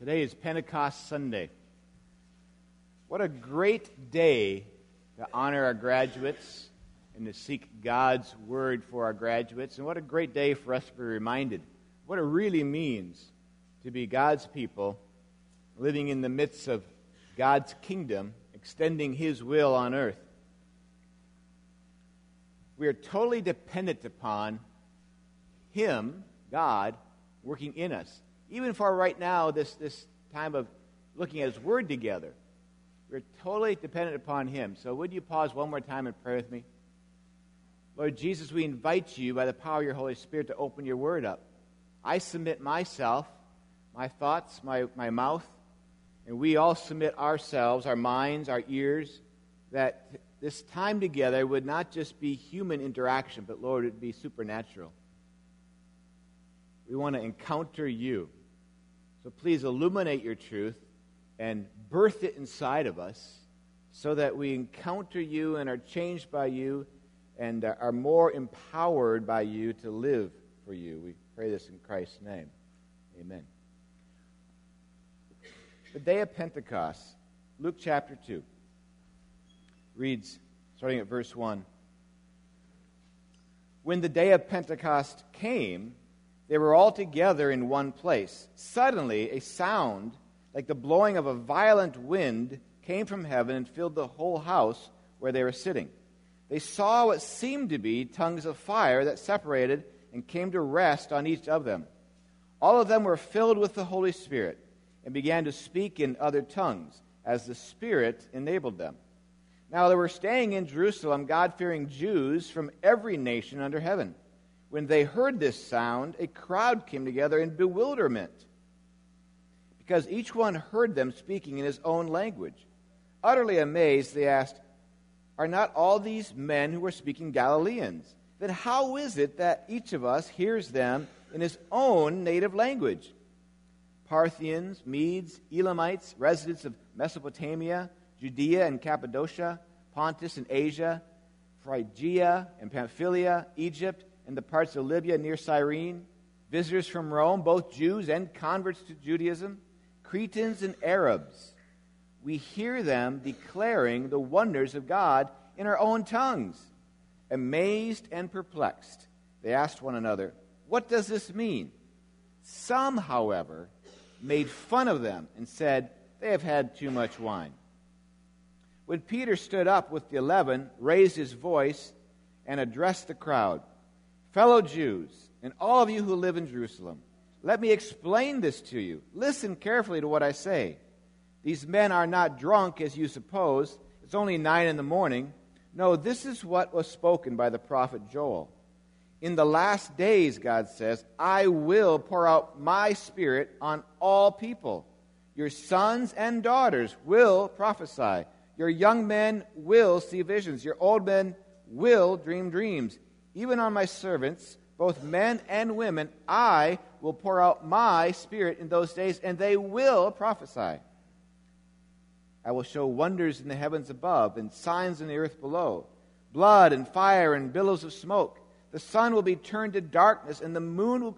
Today is Pentecost Sunday. What a great day to honor our graduates and to seek God's word for our graduates. And what a great day for us to be reminded what it really means to be God's people, living in the midst of God's kingdom, extending His will on earth. We are totally dependent upon Him, God, working in us. Even for right now, this time of looking at His Word together, we're totally dependent upon Him. So would you pause one more time and pray with me? Lord Jesus, we invite You by the power of Your Holy Spirit to open Your Word up. I submit myself, my thoughts, my mouth, and we all submit ourselves, our minds, our ears, that this time together would not just be human interaction, but Lord, it would be supernatural. We want to encounter You. So please illuminate Your truth and birth it inside of us so that we encounter You and are changed by You and are more empowered by You to live for You. We pray this in Christ's name. Amen. The day of Pentecost, Luke chapter 2, reads, starting at verse 1, "When the day of Pentecost came, they were all together in one place. Suddenly, a sound like the blowing of a violent wind came from heaven and filled the whole house where they were sitting. They saw what seemed to be tongues of fire that separated and came to rest on each of them. All of them were filled with the Holy Spirit and began to speak in other tongues as the Spirit enabled them. Now there were staying in Jerusalem God-fearing Jews from every nation under heaven. When they heard this sound, a crowd came together in bewilderment, because each one heard them speaking in his own language. Utterly amazed, they asked, 'Are not all these men who are speaking Galileans? Then how is it that each of us hears them in his own native language?' Parthians, Medes, Elamites, residents of Mesopotamia, Judea and Cappadocia, Pontus and Asia, Phrygia and Pamphylia, Egypt, and the parts of Libya near Cyrene, visitors from Rome, both Jews and converts to Judaism, Cretans and Arabs. We hear them declaring the wonders of God in our own tongues. Amazed and perplexed, they asked one another, 'What does this mean?' Some, however, made fun of them and said, 'They have had too much wine.' When Peter stood up with the 11, raised his voice, and addressed the crowd, 'Fellow Jews, and all of you who live in Jerusalem, let me explain this to you. Listen carefully to what I say. These men are not drunk, as you suppose. It's only 9 a.m. No, this is what was spoken by the prophet Joel. In the last days, God says, I will pour out my Spirit on all people. Your sons and daughters will prophesy. Your young men will see visions. Your old men will dream dreams. Even on my servants, both men and women, I will pour out my Spirit in those days, and they will prophesy. I will show wonders in the heavens above and signs in the earth below, blood and fire and billows of smoke. The sun will be turned to darkness and the moon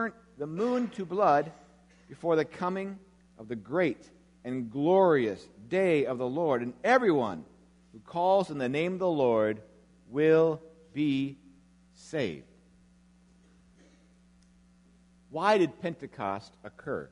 to blood before the coming of the great and glorious day of the Lord. And everyone who calls in the name of the Lord will be saved." Why did Pentecost occur?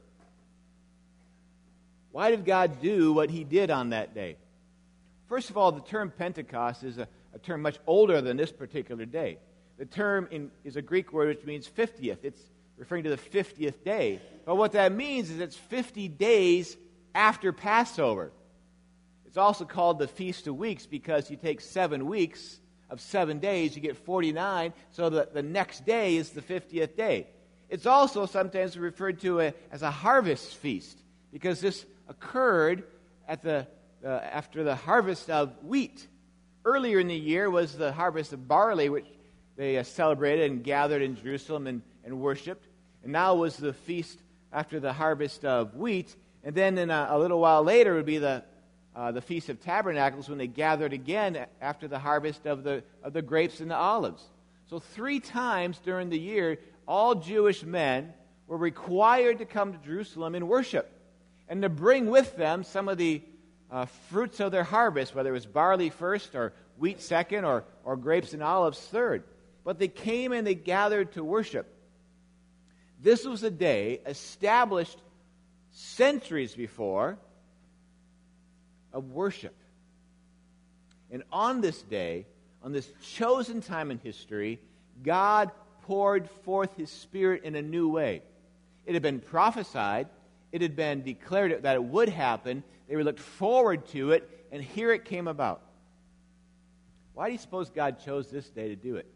Why did God do what He did on that day? First of all, the term Pentecost is a term much older than this particular day. The term is a Greek word which means 50th. It's referring to the 50th day. But what that means is it's 50 days after Passover. It's also called the Feast of Weeks because you take 7 weeks of 7 days, you get 49, so that the next day is the 50th day. It's also sometimes referred to as a harvest feast because this occurred after the harvest of wheat. Earlier in the year was the harvest of barley, which they celebrated and gathered in Jerusalem and worshipped. And now was the feast after the harvest of wheat. And then in a little while later would be the Feast of Tabernacles when they gathered again after the harvest of the grapes and the olives. So 3 times during the year, all Jewish men were required to come to Jerusalem and worship. and to bring with them some of the fruits of their harvest, whether it was barley first or wheat second or grapes and olives third. But they came and they gathered to worship. This was a day established centuries before of worship. And on this day, on this chosen time in history, God poured forth His Spirit in a new way. It had been prophesied. It had been declared that it would happen. They looked forward to it, and here it came about. Why do you suppose God chose this day to do it?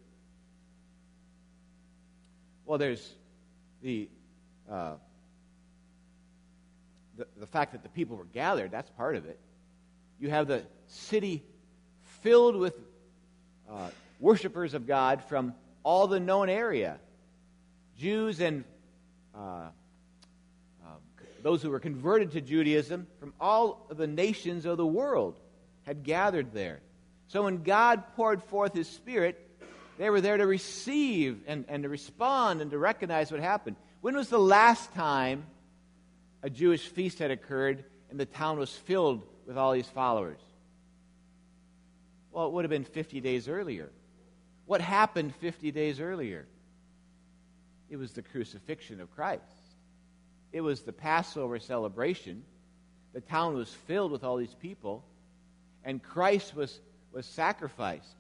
Well, there's the fact that the people were gathered. That's part of it. You have the city filled with worshipers of God from all the known area. Jews and those who were converted to Judaism from all of the nations of the world had gathered there. So when God poured forth His Spirit, they were there to receive and to respond and to recognize what happened. When was the last time a Jewish feast had occurred and the town was filled with all these followers? Well, it would have been 50 days earlier. What happened 50 days earlier? It was the crucifixion of Christ. It was the Passover celebration. The town was filled with all these people, and Christ was sacrificed.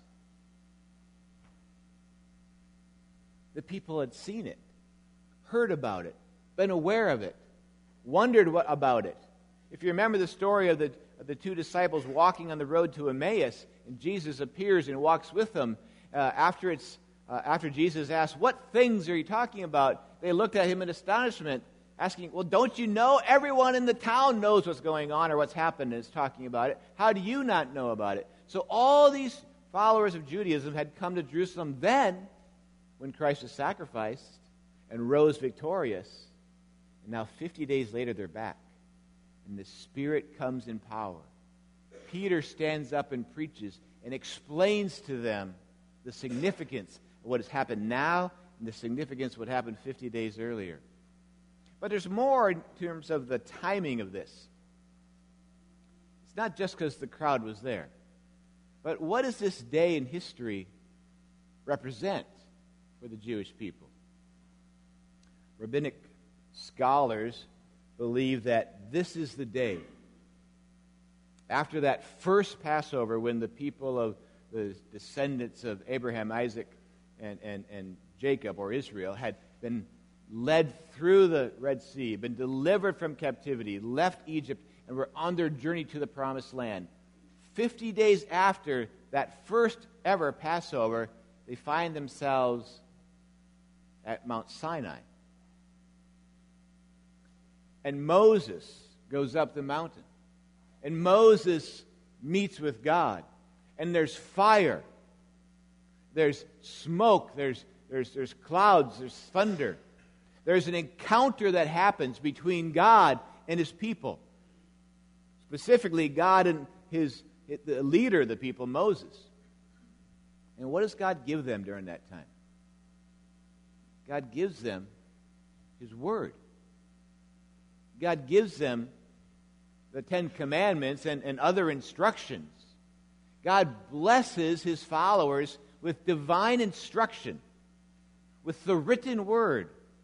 The people had seen it, heard about it, been aware of it, wondered about it. If you remember the story of the two disciples walking on the road to Emmaus, and Jesus appears and walks with them, after Jesus asked, "What things are you talking about?" They looked at him in astonishment, asking, "Well, don't you know? Everyone in the town knows what's going on or what's happened and is talking about it. How do you not know about it?" So all these followers of Judaism had come to Jerusalem then when Christ was sacrificed and rose victorious. And now 50 days later they're back. And the Spirit comes in power. Peter stands up and preaches and explains to them the significance of what has happened now and the significance of what happened 50 days earlier. But there's more in terms of the timing of this. It's not just because the crowd was there. But what does this day in history represent for the Jewish people? Rabbinic scholars believe that this is the day after that first Passover when the people of the descendants of Abraham, Isaac, and Jacob, or Israel, had been led through the Red Sea, been delivered from captivity, left Egypt, and were on their journey to the Promised Land. 50 days after that first ever Passover, they find themselves at Mount Sinai. And Moses goes up the mountain. And Moses meets with God. And there's fire. There's smoke. There's clouds. There's thunder. There's an encounter that happens between God and His people. Specifically, God and the leader of the people, Moses. And what does God give them during that time? God gives them His Word. God gives them the Ten Commandments and other instructions. God blesses His followers with divine instruction, with the written Word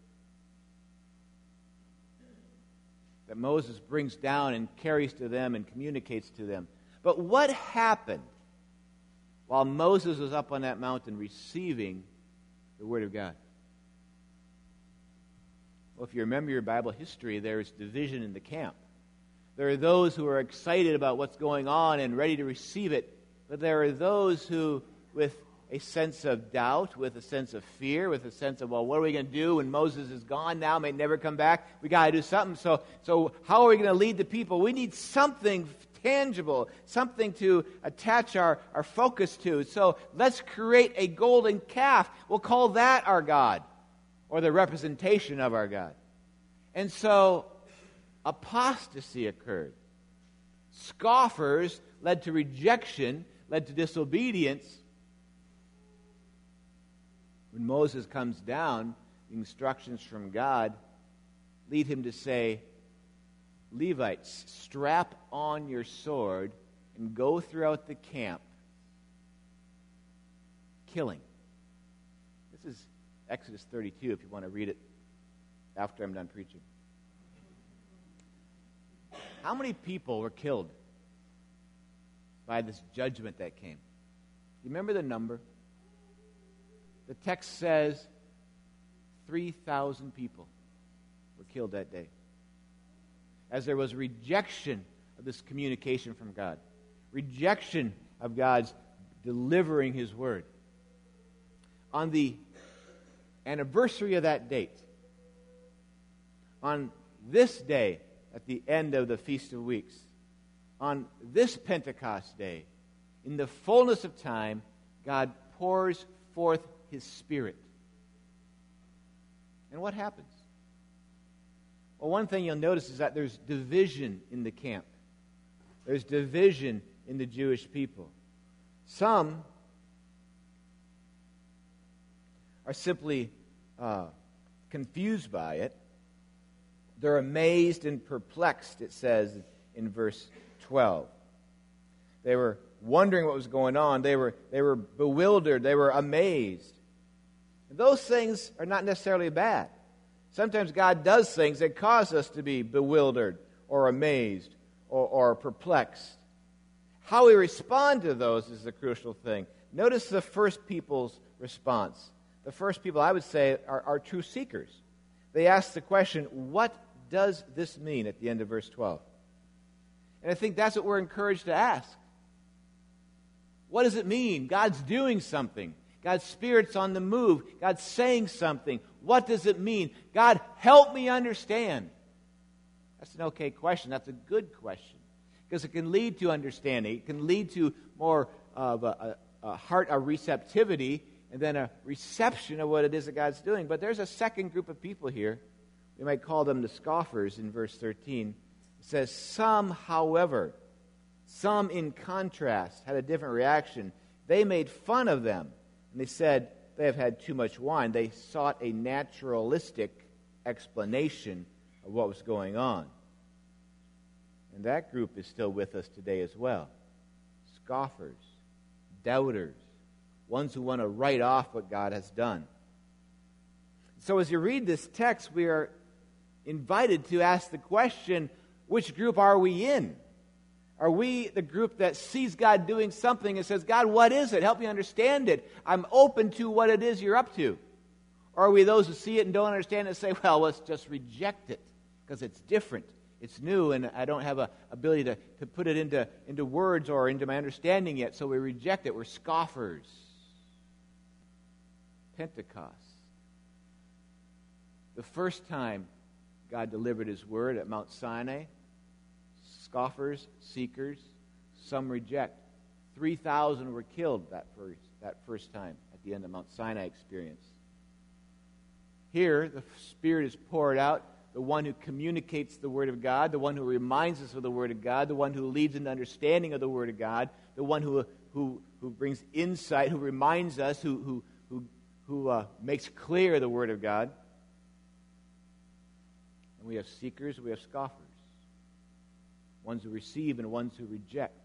that Moses brings down and carries to them and communicates to them. But what happened while Moses was up on that mountain receiving the Word of God? Well, if you remember your Bible history, there is division in the camp. There are those who are excited about what's going on and ready to receive it, but there are those who, with a sense of doubt, with a sense of fear, with a sense of, well, what are we going to do when Moses is gone now, may never come back? We got to do something. So how are we going to lead the people? We need something tangible, something to attach our focus to. So let's create a golden calf. We'll call that our God, or the representation of our God. And so apostasy occurred. Scoffers led to rejection, led to disobedience. When Moses comes down, the instructions from God lead him to say, Levites, strap on your sword and go throughout the camp killing. This is Exodus 32 if you want to read it after I'm done preaching. How many people were killed by this judgment that came? You remember the number? The text says 3,000 people were killed that day, as there was rejection of this communication from God, rejection of God's delivering His word. On the anniversary of that date, on this day at the end of the Feast of Weeks, on this Pentecost day, in the fullness of time, God pours forth His Spirit. And what happens? Well, one thing you'll notice is that there's division in the camp. There's division in the Jewish people. Some are simply confused by it. They're amazed and perplexed, it says in verse 12. They were wondering what was going on. They were bewildered. They were amazed. And those things are not necessarily bad. Sometimes God does things that cause us to be bewildered or amazed or perplexed. How we respond to those is the crucial thing. Notice the first people's response. The first people, I would say, are true seekers. They ask the question, what does this mean at the end of verse 12? And I think that's what we're encouraged to ask. What does it mean? God's doing something. God's Spirit's on the move. God's saying something. What does it mean? God, help me understand. That's an okay question. That's a good question. Because it can lead to understanding. It can lead to more of a heart, a receptivity, and then a reception of what it is that God's doing. But there's a second group of people here. We might call them the scoffers in verse 13. It says, some, however, some in contrast, had a different reaction. They made fun of them. And they said they have had too much wine. They sought a naturalistic explanation of what was going on. And that group is still with us today as well. Scoffers, doubters, ones who want to write off what God has done. So as you read this text, we are invited to ask the question, which group are we in? Are we the group that sees God doing something and says, God, what is it? Help me understand it. I'm open to what it is you're up to. Or are we those who see it and don't understand it and say, well, let's just reject it because it's different. It's new, and I don't have an ability to put it into words or into my understanding yet, so we reject it. We're scoffers. Pentecost. The first time God delivered His word at Mount Sinai, scoffers, seekers, some reject. 3,000 were killed that first time at the end of Mount Sinai experience. Here, the Spirit is poured out, the one who communicates the Word of God, the one who reminds us of the Word of God, the one who leads into understanding of the Word of God, the one who brings insight, who reminds us, who makes clear the Word of God. And we have seekers, we have scoffers. Ones who receive and ones who reject.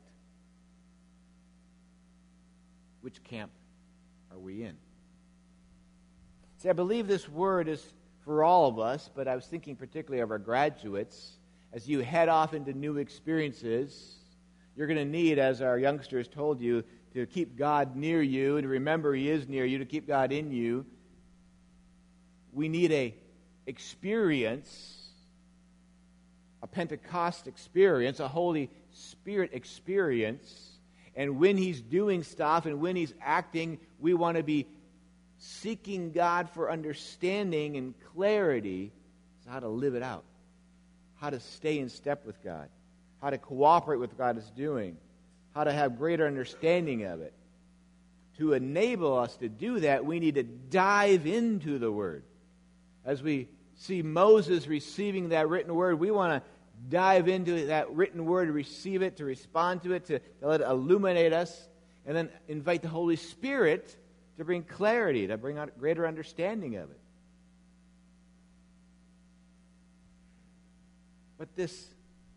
Which camp are we in? See, I believe this word is for all of us, but I was thinking particularly of our graduates. As you head off into new experiences, you're going to need, as our youngsters told you, to keep God near you and to remember He is near you, to keep God in you. We need a experience, a Pentecost experience, a Holy Spirit experience. And when He's doing stuff and when He's acting, we want to be seeking God for understanding and clarity as to how to live it out, how to stay in step with God, how to cooperate with what God is doing, how to have greater understanding of it. To enable us to do that, we need to dive into the Word. As we see Moses receiving that written Word, we want to dive into that written Word, to receive it, to respond to it, to let it illuminate us, and then invite the Holy Spirit to bring clarity, to bring out greater understanding of it. But this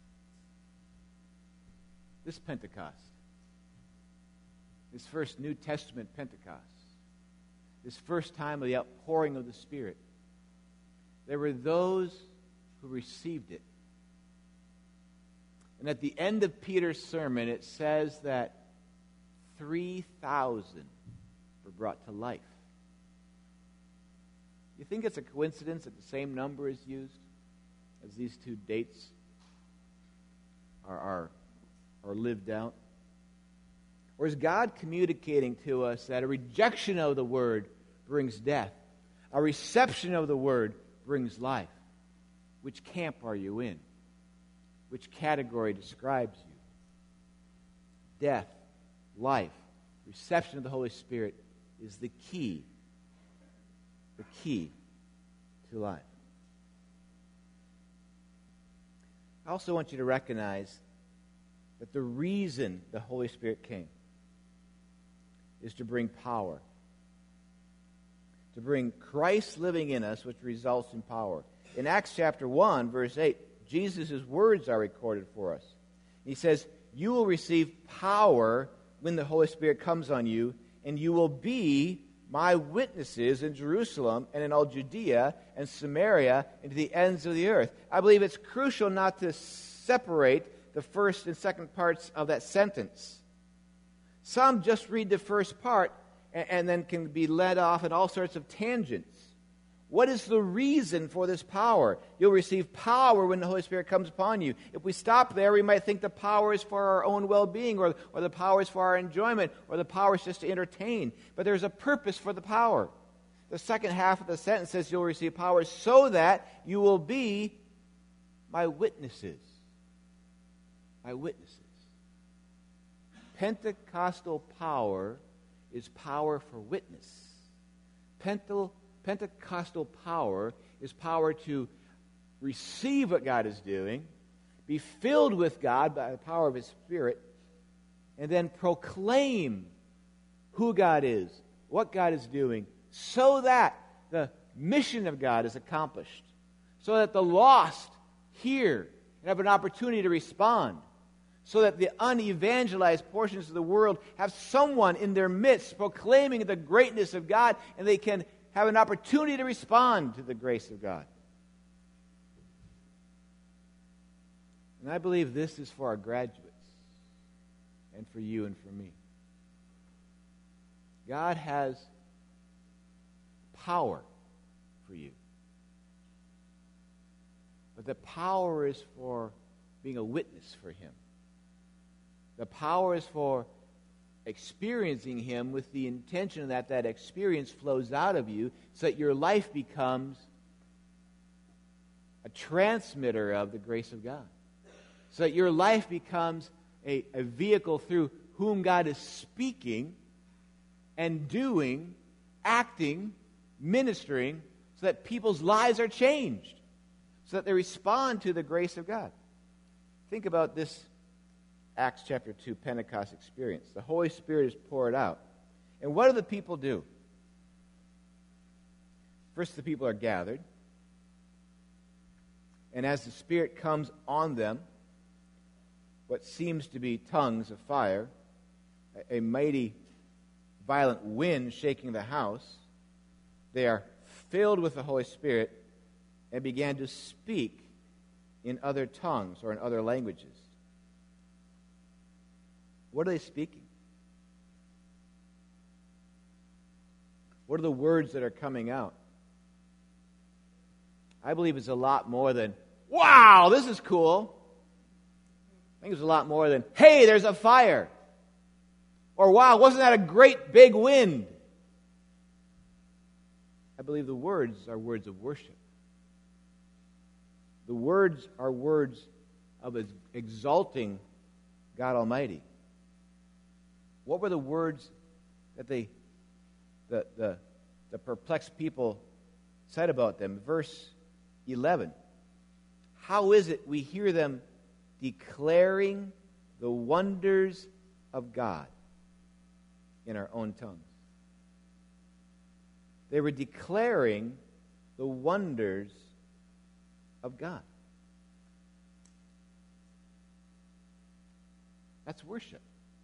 this Pentecost, this first New Testament Pentecost, this first time of the outpouring of the Spirit, there were those who received it. And at the end of Peter's sermon, it says that 3,000 were brought to life. You think it's a coincidence that the same number is used as these two dates are lived out? Or is God communicating to us that a rejection of the Word brings death, a reception of the Word brings life? Which camp are you in? Which category describes you? Death, life, reception of the Holy Spirit is the key to life. I also want you to recognize that the reason the Holy Spirit came is to bring power, to bring Christ living in us, which results in power. In Acts chapter 1, verse 8, Jesus' words are recorded for us. He says, "You will receive power when the Holy Spirit comes on you, and you will be my witnesses in Jerusalem and in all Judea and Samaria and to the ends of the earth." I believe it's crucial not to separate the first and second parts of that sentence. Some just read the first part and then can be led off in all sorts of tangents. What is the reason for this power? You'll receive power when the Holy Spirit comes upon you. If we stop there, we might think the power is for our own well-being, or the power is for our enjoyment, or the power is just to entertain. But there's a purpose for the power. The second half of the sentence says you'll receive power so that you will be my witnesses. My witnesses. Pentecostal power is power for witness. Pentecostal power is power to receive what God is doing, be filled with God by the power of His Spirit, and then proclaim who God is, what God is doing, so that the mission of God is accomplished, so that the lost hear and have an opportunity to respond, so that the unevangelized portions of the world have someone in their midst proclaiming the greatness of God, and they can have an opportunity to respond to the grace of God. And I believe this is for our graduates and for you and for me. God has power for you. But the power is for being a witness for Him. The power is for experiencing Him with the intention that that experience flows out of you so that your life becomes a transmitter of the grace of God. So that your life becomes a vehicle through whom God is speaking and doing, acting, ministering, so that people's lives are changed, so that they respond to the grace of God. Think about this Acts chapter 2 Pentecost experience. The Holy Spirit is poured out. And what do the people do? First, the people are gathered. And as the Spirit comes on them, what seems to be tongues of fire, a mighty, violent wind shaking the house, they are filled with the Holy Spirit and began to speak in other tongues or in other languages. What are they speaking? What are the words that are coming out? I believe it's a lot more than, "Wow, this is cool." I think it's a lot more than, "Hey, there's a fire." Or, "Wow, wasn't that a great big wind?" I believe the words are words of worship. The words are words of exalting God Almighty. What were the words that the perplexed people said about them? Verse 11. How is it we hear them declaring the wonders of God in our own tongues? They were declaring the wonders of God. That's worship.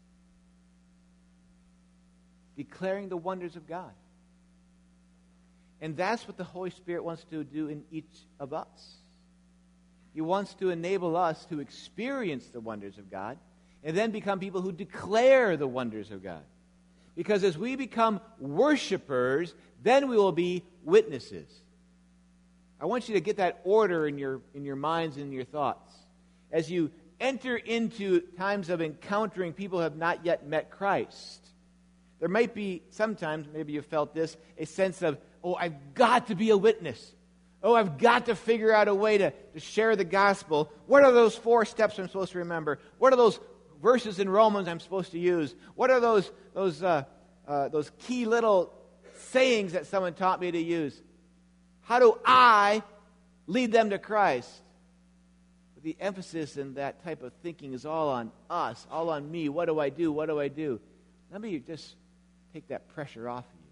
Declaring the wonders of God. And that's what the Holy Spirit wants to do in each of us. He wants to enable us to experience the wonders of God and then become people who declare the wonders of God. Because as we become worshipers, then we will be witnesses. I want you to get that order in your minds and in your thoughts. As you enter into times of encountering people who have not yet met Christ, there might be sometimes, maybe you've felt this, a sense of, oh, I've got to be a witness. Oh, I've got to figure out a way to share the gospel. What are those 4 steps I'm supposed to remember? What are those verses in Romans I'm supposed to use? What are those key little sayings that someone taught me to use? How do I lead them to Christ? But the emphasis in that type of thinking is all on us, all on me. What do I do? What do I do? Let me just take that pressure off of you.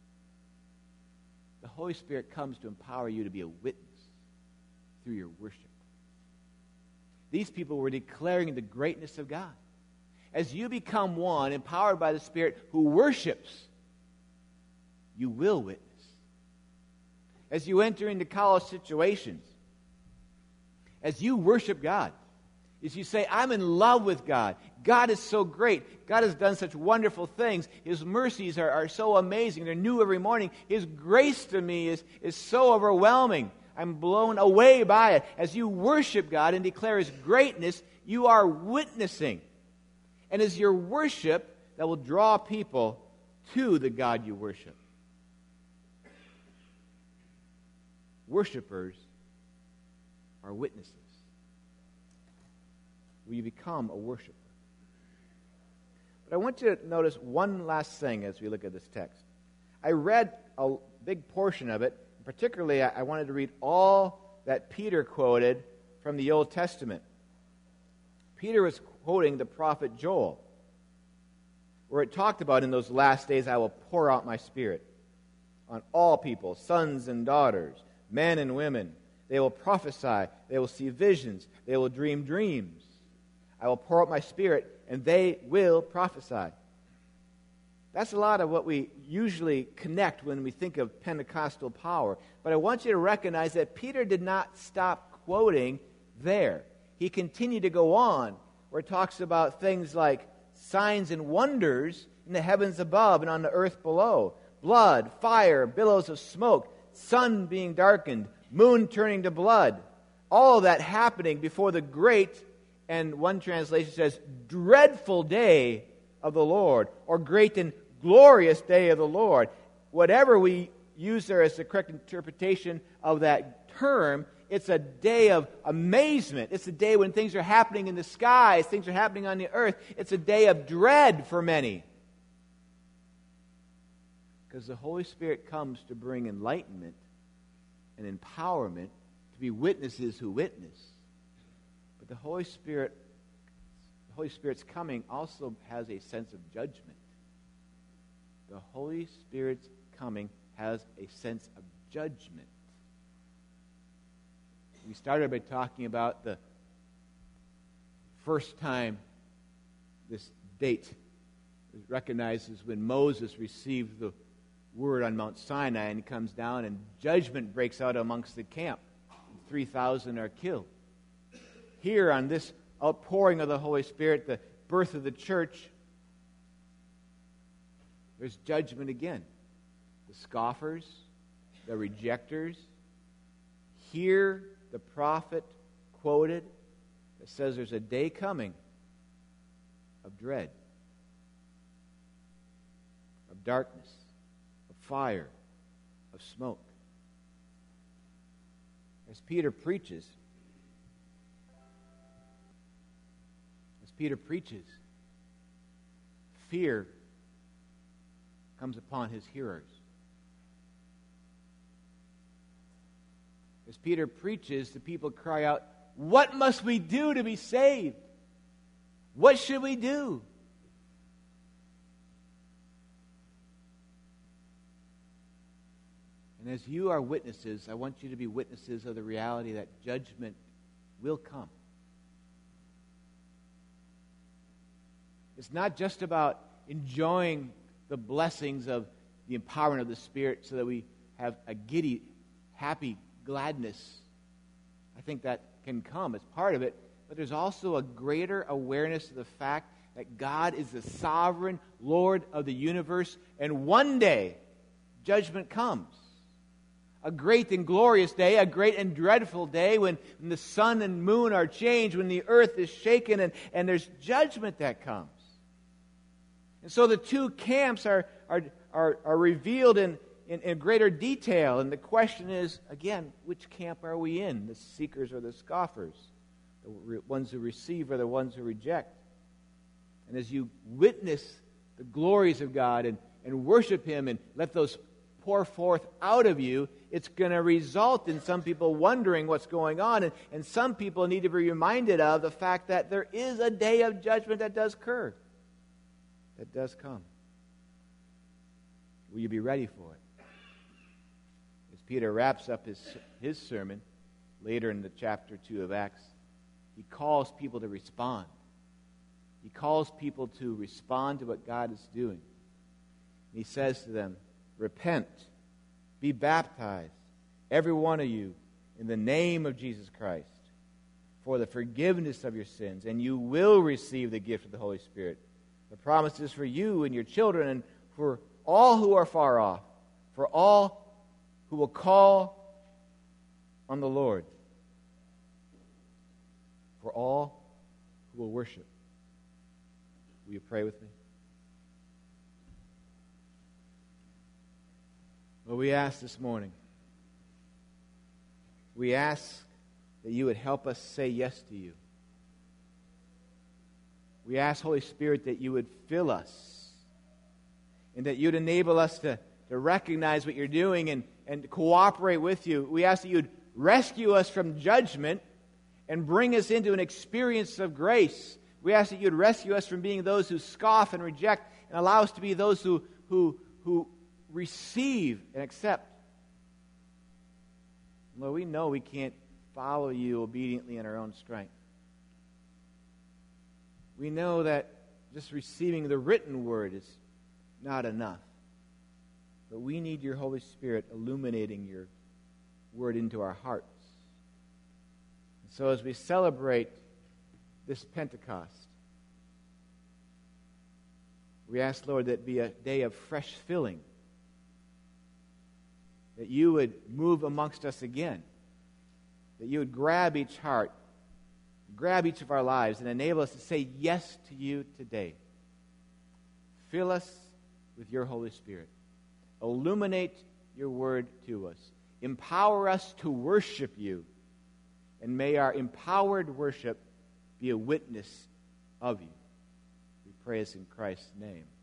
The Holy Spirit comes to empower you to be a witness through your worship. These people were declaring the greatness of God. As you become one, empowered by the Spirit, who worships, you will witness. As you enter into college situations, as you worship God, as you say, I'm in love with God. God is so great. God has done such wonderful things. His mercies are so amazing. They're new every morning. His grace to me is so overwhelming. I'm blown away by it. As you worship God and declare His greatness, you are witnessing. And as your worship, that will draw people to the God you worship. Worshippers are witnesses. Will you become a worshiper? But I want you to notice one last thing as we look at this text. I read a big portion of it. Particularly, I wanted to read all that Peter quoted from the Old Testament. Peter was quoting the prophet Joel, where it talked about, in those last days I will pour out my Spirit on all people, sons and daughters, men and women. They will prophesy. They will see visions. They will dream dreams. I will pour out my Spirit, and they will prophesy. That's a lot of what we usually connect when we think of Pentecostal power. But I want you to recognize that Peter did not stop quoting there. He continued to go on, where it talks about things like signs and wonders in the heavens above and on the earth below. Blood, fire, billows of smoke, sun being darkened, moon turning to blood. All of that happening before the great, and one translation says, dreadful day of the Lord, or great and glorious day of the Lord. Whatever we use there as the correct interpretation of that term, it's a day of amazement. It's a day when things are happening in the skies, things are happening on the earth. It's a day of dread for many. Because the Holy Spirit comes to bring enlightenment and empowerment to be witnesses who witness. But the Holy Spirit's coming also has a sense of judgment. The Holy Spirit's coming has a sense of judgment. We started by talking about the first time this date recognizes when Moses received the word on Mount Sinai, and he comes down and judgment breaks out amongst the camp. 3,000 are killed. Here on this outpouring of the Holy Spirit, the birth of the church, there's judgment again. The scoffers, the rejectors. Here, the prophet quoted that says there's a day coming of dread, of darkness, of fire, of smoke. As Peter preaches, fear comes upon his hearers. As Peter preaches, the people cry out, "What must we do to be saved? What should we do?" And as you are witnesses, I want you to be witnesses of the reality that judgment will come. It's not just about enjoying the blessings of the empowerment of the Spirit so that we have a giddy, happy gladness. I think that can come as part of it, but there's also a greater awareness of the fact that God is the sovereign Lord of the universe, and one day judgment comes. A great and glorious day, a great and dreadful day when the sun and moon are changed, when the earth is shaken, and there's judgment that comes. And so the two camps are revealed in greater detail. And the question is, again, which camp are we in? The seekers or the scoffers? The ones who receive or the ones who reject? And as you witness the glories of God and worship Him and let those pour forth out of you, it's going to result in some people wondering what's going on. And some people need to be reminded of the fact that there is a day of judgment that does occur. That does come. Will you be ready for it? As Peter wraps up his sermon later in the chapter 2 of Acts, he calls people to respond. He calls people to respond to what God is doing. He says to them, repent, be baptized, every one of you, in the name of Jesus Christ, for the forgiveness of your sins, and you will receive the gift of the Holy Spirit. The promise is for you and your children and for all who are far off, for all who will call on the Lord, for all who will worship. Will you pray with me? Well, we ask this morning, we ask that you would help us say yes to you. We ask, Holy Spirit, that you would fill us and that you'd enable us to recognize what you're doing and cooperate with you. We ask that you'd rescue us from judgment and bring us into an experience of grace. We ask that you'd rescue us from being those who scoff and reject and allow us to be those who receive and accept. Lord, we know we can't follow you obediently in our own strength. We know that just receiving the written word is not enough. But we need your Holy Spirit illuminating your word into our hearts. And so as we celebrate this Pentecost, we ask, Lord, that it be a day of fresh filling, that you would move amongst us again, that you would grab each heart, grab each of our lives, and enable us to say yes to you today. Fill us with your Holy Spirit. Illuminate your word to us. Empower us to worship you. And may our empowered worship be a witness of you. We pray this in Christ's name.